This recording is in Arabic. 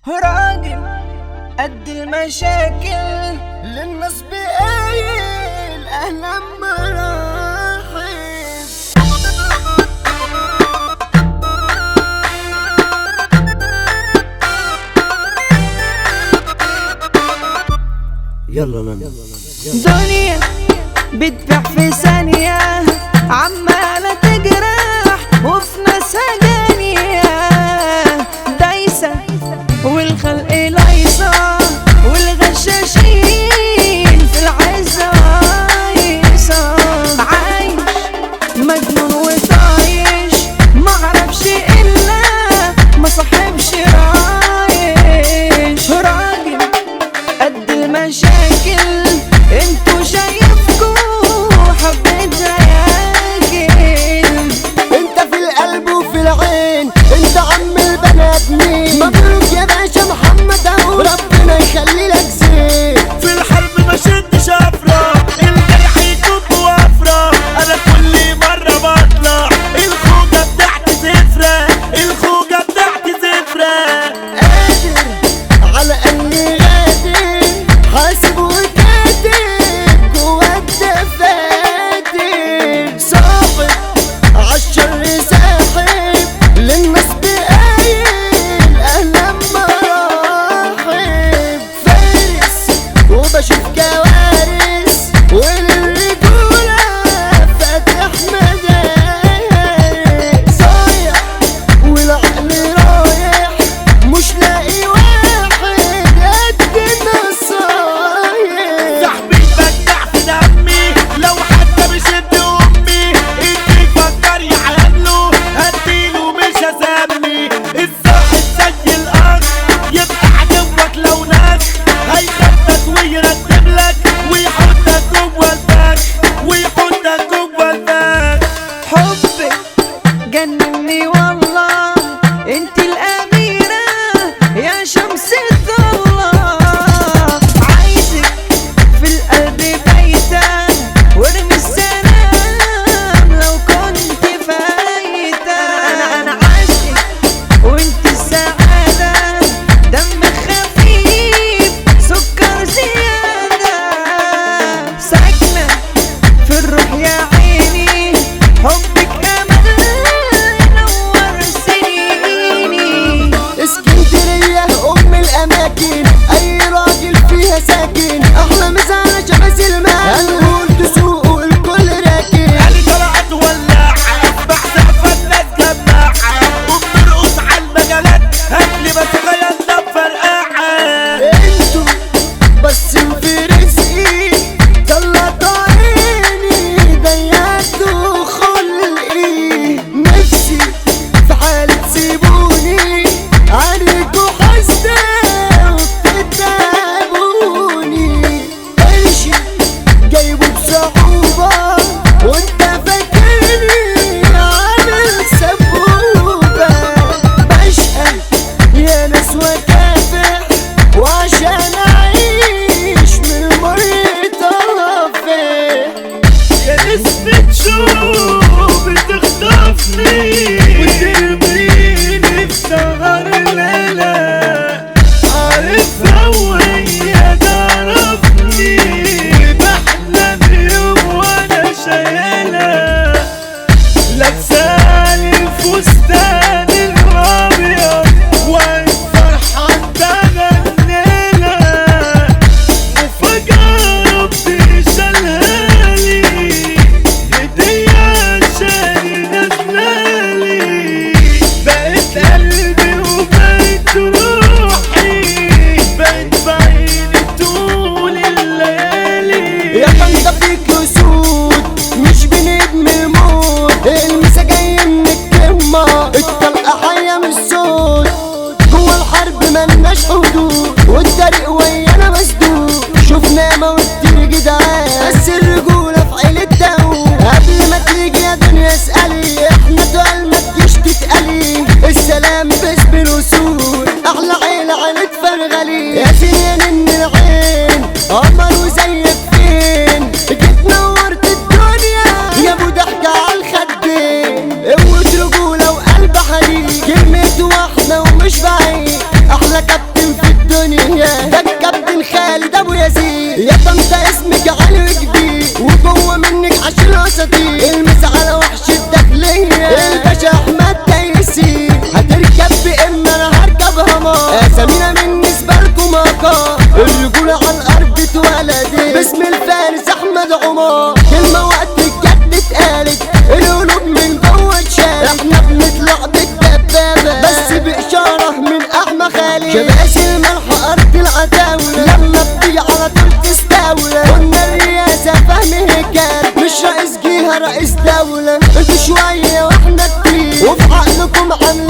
راجل قد المشاكل للناس بقايل اهلا مراحب. يلا دنيا بتبيع في ثانية عمالة تجرح وفي ناسها جانية دايسة والخلق لايصة والغشاشين في العزة عايصة عايش مجنون وطايش معرفش إلا ما صاحبش رايش. راجل قد المشاكل انتو شايفكوا حبيت زياكل. انت في القلب وفي العين، انت عم البنات مين؟ مبروك يا باشا محمد اهو، ربنا يخلي لك زين. في الحرب ما شدش افرح، الجرح يكب وافرح، انا كل مرة بطلع الخوجة بتاعتي زفرة، الخوجة بتاعتي زفرة. قادر على اني غادر، حاسب وكاتب جوا الدفاتر، صاحب عالشر ساحب للناس بقايل اهلا مراحب. فارس وبشوف كوارث وللرجولة فاتح مدارس، صايع والعقل رايح مش لاقي واحد قد النصايح. صاحبي بدع في دمي لو حتى بشد امي، اللي يفكر يعامله هديله مش هسمي. الصاحب زي الاخ يبقى عدوك لو ناس، هيخبط ويرتب لك ويحطك جوه الفخ، ويحطك جوه الفخ. حبك جنني والله انت الأميرة يا شمس الضالة، عايزك في القلب بايتة وارمي السلام لو كنت فايتة. أنا عاشقك وانت السعادة، دمك خفيف سكر زيادة، ساكنة في الروح يا عيني، حبك أمل نور سنيني. اسكندرية ام الاماكن، اي راجل فيها ساكن، احلى مزارة شمس الماء، هنقول تسوق الكل راكن. علي طلعت ولاعة بحسب الناس جماعة، وبترقص عالمجالات هاتلي بس غيرنا بفرقعة. انتو بس في رزقي طلعت عيني ضيعتوا خلقي، نفسي في حالة تسيبوني عليكوا حاسدة وبتتعبوني. قرشي جايبه بصعوبة وانت فاكرني عامل سبوبة، بشقى يا ناس وكافح وعشان اعيش من المر طافح. يا نسمة شوق بتخطفني وترميني في سهر الليلة، عارفها وهي تعرفني، وبحلم يوم وانا شايلها، لابسالي الفستان الابيض واقف فرحان تغنيلها، وفجأة ربي شالهالي هدية عشان نازلالي. بقيت قلبي وبقيت روحي، بقيت بعيني طول الليالي. يا طنطا فيك اسود مش بنجم الموت، المسا جاي من الكمة، الطلقة حية من الصوت، جوا الحرب ملناش حدود، والطريق ويانا مسدود، شفنا موت كتير جدعان، بس الرجولة في عيلة داوود. قبل ما تيجي يا دنيا اسألي، احنا تقال ما تجيش تتقلي، السلام باسم الوصول، احلى عيلة عيلة فرغلي، يا سنين من العين قمر وزيك فين، جيت نورت الدنيا يا ابو ضحكة عالخدين، قوة رجولة وقلب حديد، كلمة واحدة ومش بعيد، احلى كابتن الجولة على الارض اتولدت باسم الفارس احمد عمر. كلمة وقت الجد اتقالت القلوب من جوه اتشالت. احنا بنطلع بالدبابة بس بإشارة من احمد خالد. شباش الملح ارض العتاولة لما بتيجي على طول تستولى. قلنا الرئاسة فهم هيكل مش رئيس جهة رئيس دولة. انتوا شوية واحنا كتير وفي عقلكم عاملين